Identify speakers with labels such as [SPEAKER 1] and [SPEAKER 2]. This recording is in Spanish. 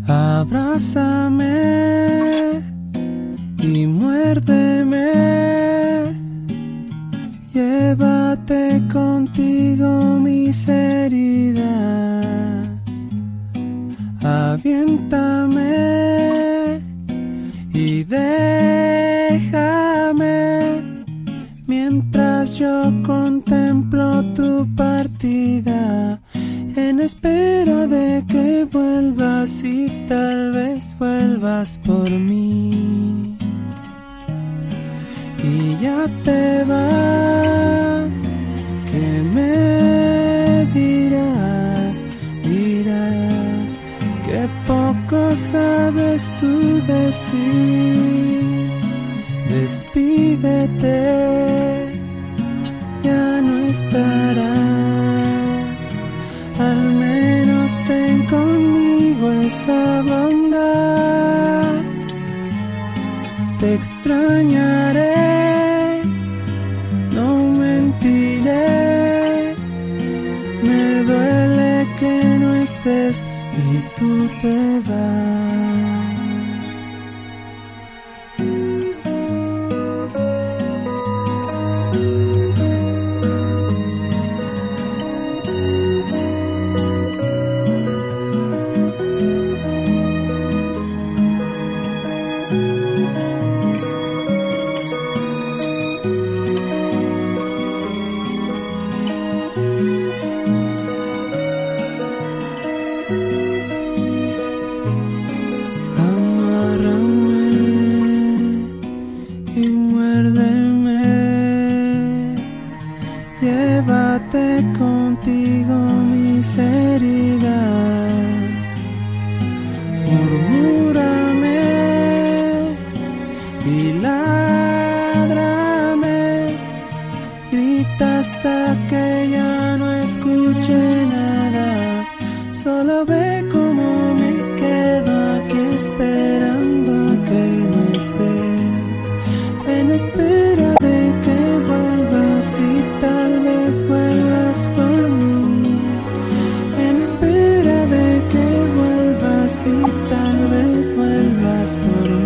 [SPEAKER 1] Abrázame y muérdeme, llévate contigo mis heridas, aviéntame y déjame mientras yo contemplo tu partida, en espera de que vuelvas y tal vez vuelvas por mí. Y ya te vas, ¿qué me dirás? Dirás que poco sabes tú decir. Despídete, ya no estarás. Al menos ten conmigo esa bondad. Te extrañaré, no mentiré. Me duele que no estés y tú te vas. Llévate contigo mis heridas, murmúrame y ládrame, grita hasta que ya no escuche nada, solo ve cómo me quedo aquí esperando a que no estés, en espera de que vuelvas y tal vez vuelvas por mí, en espera de que vuelvas y tal vez vuelvas por mí.